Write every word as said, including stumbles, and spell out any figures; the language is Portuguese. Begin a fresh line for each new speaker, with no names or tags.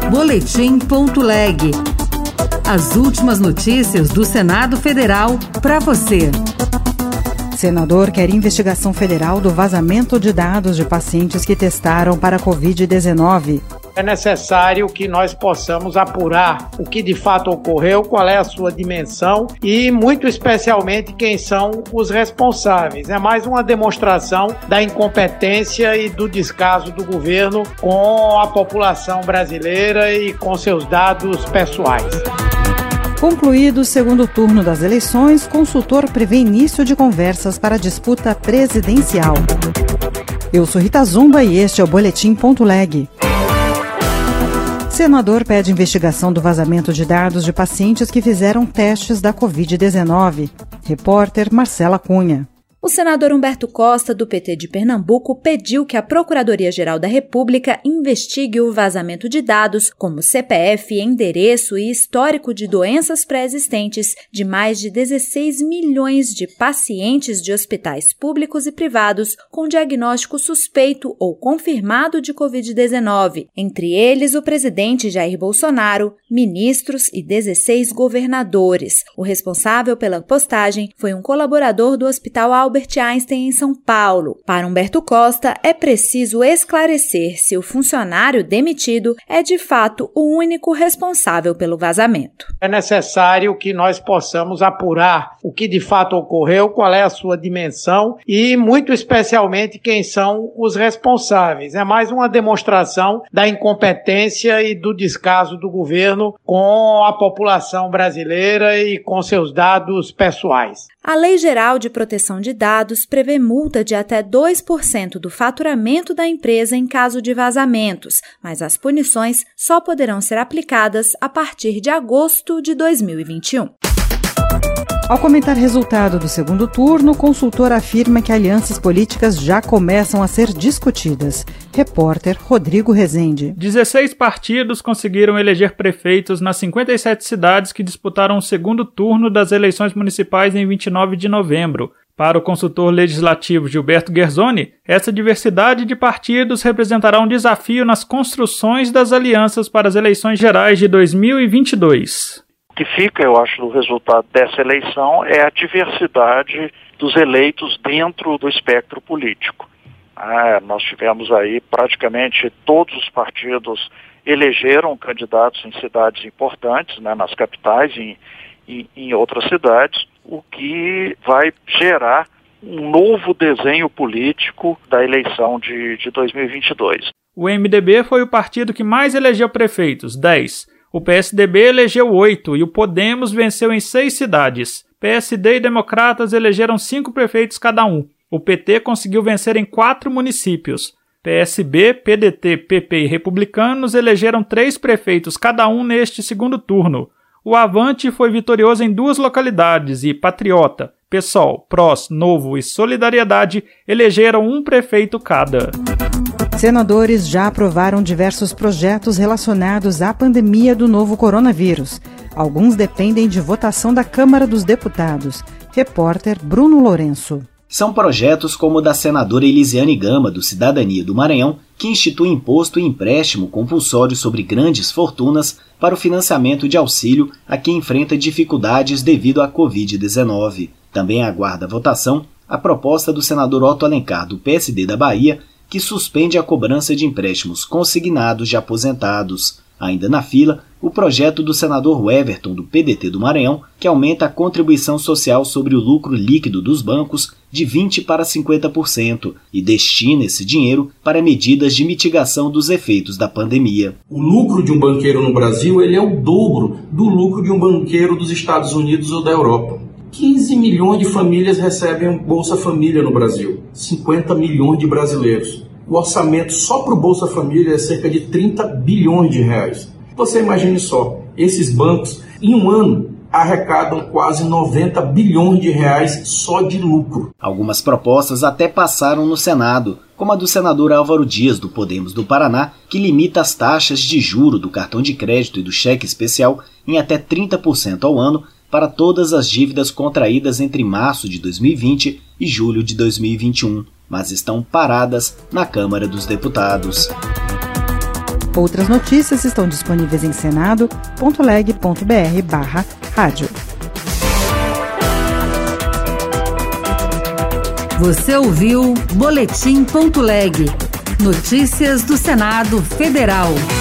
Boletim ponto leg. As últimas notícias do Senado Federal para você.
Senador quer investigação federal do vazamento de dados de pacientes que testaram para a covid dezenove.
É necessário que nós possamos apurar o que de fato ocorreu, qual é a sua dimensão e, muito especialmente, quem são os responsáveis. É mais uma demonstração da incompetência e do descaso do governo com a população brasileira e com seus dados pessoais.
Concluído o segundo turno das eleições, consultor prevê início de conversas para a disputa presidencial. Eu sou Rita Zumba e este é o Boletim ponto leg. Senador pede investigação do vazamento de dados de pacientes que fizeram testes da covid dezenove. Repórter Marcela Cunha.
O senador Humberto Costa, do P T de Pernambuco, pediu que a Procuradoria-Geral da República investigue o vazamento de dados, como C P F, endereço e histórico de doenças pré-existentes de mais de dezesseis milhões de pacientes de hospitais públicos e privados com diagnóstico suspeito ou confirmado de covid dezenove, entre eles o presidente Jair Bolsonaro, ministros e dezesseis governadores. O responsável pela postagem foi um colaborador do Hospital Albert Einstein, em São Paulo. Para Humberto Costa, é preciso esclarecer se o funcionário demitido é de fato o único responsável pelo vazamento.
É necessário que nós possamos apurar o que de fato ocorreu, qual é a sua dimensão e, muito especialmente, quem são os responsáveis. É mais uma demonstração da incompetência e do descaso do governo com a população brasileira e com seus dados pessoais.
A Lei Geral de Proteção de Dados prevê multa de até dois por cento do faturamento da empresa em caso de vazamentos, mas as punições só poderão ser aplicadas a partir de agosto de dois mil e vinte e um.
Ao comentar resultado do segundo turno, o consultor afirma que alianças políticas já começam a ser discutidas. Repórter Rodrigo Rezende.
dezesseis partidos conseguiram eleger prefeitos nas cinquenta e sete cidades que disputaram o segundo turno das eleições municipais em vinte e nove de novembro. Para o consultor legislativo Gilberto Guerzoni, essa diversidade de partidos representará um desafio nas construções das alianças para as eleições gerais de dois mil e vinte e dois.
O que fica, eu acho, do resultado dessa eleição é a diversidade dos eleitos dentro do espectro político. Ah, nós tivemos aí praticamente todos os partidos elegeram candidatos em cidades importantes, né, nas capitais e em, em outras cidades, o que vai gerar um novo desenho político da eleição de, de dois mil e vinte e dois.
O M D B foi o partido que mais elegeu prefeitos, dez. O P S D B elegeu oito e o Podemos venceu em seis cidades. P S D e Democratas elegeram cinco prefeitos cada um. O P T conseguiu vencer em quatro municípios. P S B, P D T, P P e Republicanos elegeram três prefeitos cada um neste segundo turno. O Avante foi vitorioso em duas localidades e Patriota, PSOL, PROS, Novo e Solidariedade elegeram um prefeito cada.
Senadores já aprovaram diversos projetos relacionados à pandemia do novo coronavírus. Alguns dependem de votação da Câmara dos Deputados. Repórter Bruno Lourenço.
São projetos como o da senadora Elisiane Gama, do Cidadania do Maranhão, que institui imposto e empréstimo compulsório sobre grandes fortunas para o financiamento de auxílio a quem enfrenta dificuldades devido à covid dezenove. Também aguarda votação a proposta do senador Otto Alencar, do P S D da Bahia, que suspende a cobrança de empréstimos consignados de aposentados. Ainda na fila, o projeto do senador Everton, do P D T do Maranhão, que aumenta a contribuição social sobre o lucro líquido dos bancos de vinte por cento para cinquenta por cento e destina esse dinheiro para medidas de mitigação dos efeitos da pandemia.
O lucro de um banqueiro no Brasil ele é o dobro do lucro de um banqueiro dos Estados Unidos ou da Europa. quinze milhões de famílias recebem Bolsa Família no Brasil, cinquenta milhões de brasileiros. O orçamento só para o Bolsa Família é cerca de trinta bilhões de reais. Você imagine só, esses bancos, em um ano, arrecadam quase noventa bilhões de reais só de lucro.
Algumas propostas até passaram no Senado, como a do senador Álvaro Dias, do Podemos do Paraná, que limita as taxas de juro do cartão de crédito e do cheque especial em até trinta por cento ao ano para todas as dívidas contraídas entre março de dois mil e vinte e julho de dois mil e vinte e um, mas estão paradas na Câmara dos Deputados.
Outras notícias estão disponíveis em senado ponto leg ponto br barra rádio.
Você ouviu Boletim ponto leg. Notícias do Senado Federal.